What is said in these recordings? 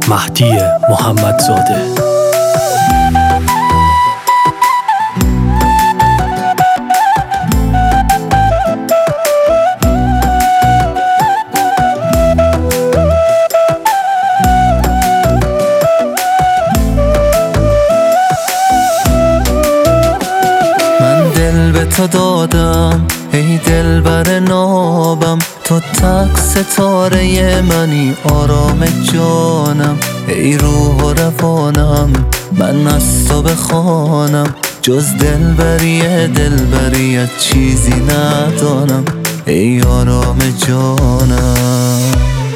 مهدی محمدزاده. دل به تو دادم ای دلبر نابم، تو تک ستاره منی آرام جانم. ای روح و روانم من از تو بخوانم، جز دلبریت چیزی ندانم ای آرام جانم.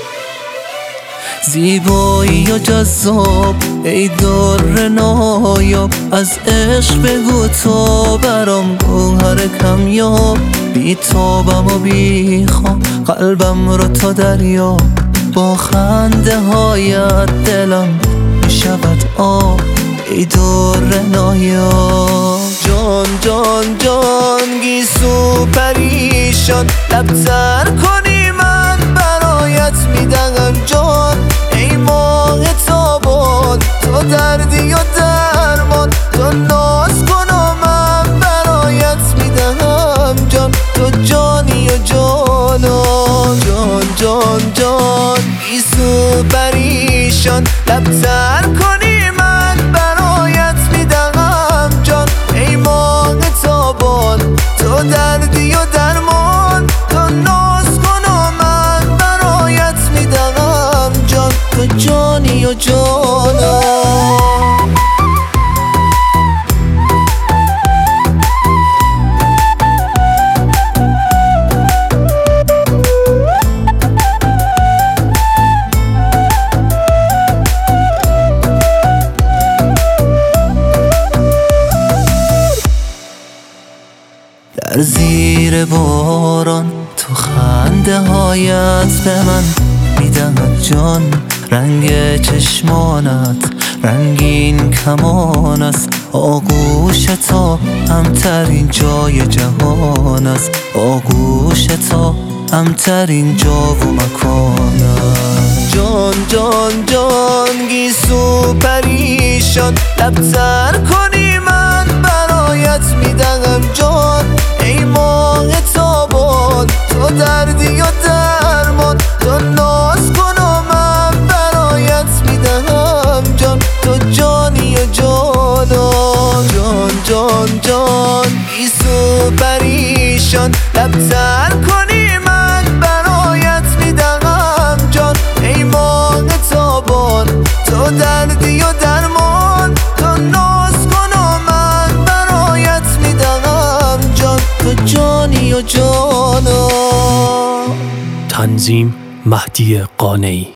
زیبایی و جذاب ای در نایاب، از عشق بگو تو برام گوهر کمیاب. بی تابم و بی خواب قلبم رو تو دریا، با خنده هایت دلم میشود آب ای در نایاب. جان جان جان گیسو پریشان، لب تر کنی من برایت میدهم جان. ای ماه تابان تو دردی و درمان، تو ناز کن و من برایت میدهم جان. تو جانی و جانان، جان جان جان گیسو پریشان، لب تر کنی من برایت میدهم جان. ای ماه تابان تو دردی و درمان، تو ناز کن و من برایت میدهم جان. تو جانی و جانان. در زیر باران تو خنده هایت به من میدهد جان. رنگ چشمانت رنگین کمان است، آغوش تا همترین جای جهان است. آغوش تا همترین جا و مکان است. جان جان جان گیسو پریشان، لب تر کنی من برایت میدهم جان. ای ماه تابان تو دردی و درمان، تو ناز کن و من برایت میدهم جان. تو جانی و جانان، جان جان جان گیسو پریشان، لب تر کنی من برایت میدهم جان. ای ماه تابان تو دردی و درمان، تو ناز کن و من برایت میدهم جان. تو جانی و جانان. تنظیم مهدی قانعی.